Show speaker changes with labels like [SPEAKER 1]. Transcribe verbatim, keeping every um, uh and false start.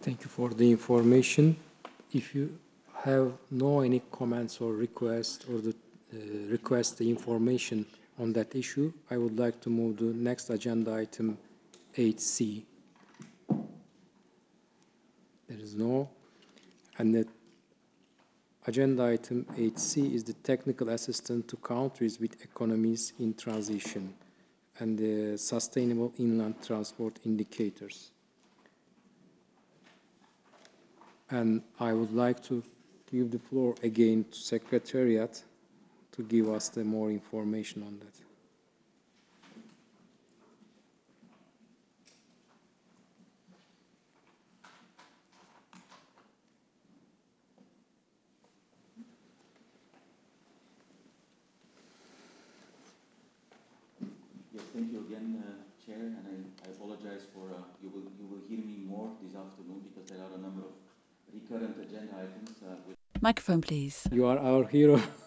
[SPEAKER 1] Thank you for the information. If you have no any comments or requests or the uh, request the information on that issue, I would like to move to next agenda item eight C. There is no. And the agenda item eight C is the technical assistance to countries with economies in transition and the sustainable inland transport indicators. And I would like to give the floor again to Secretariat to give us the more information on that.
[SPEAKER 2] Yes, thank you again, uh, Chair, and I, I apologize for, uh, you will you will hear me more this afternoon because there are a number of recurrent agenda items. Uh, with
[SPEAKER 3] Microphone, please.
[SPEAKER 1] You are our hero.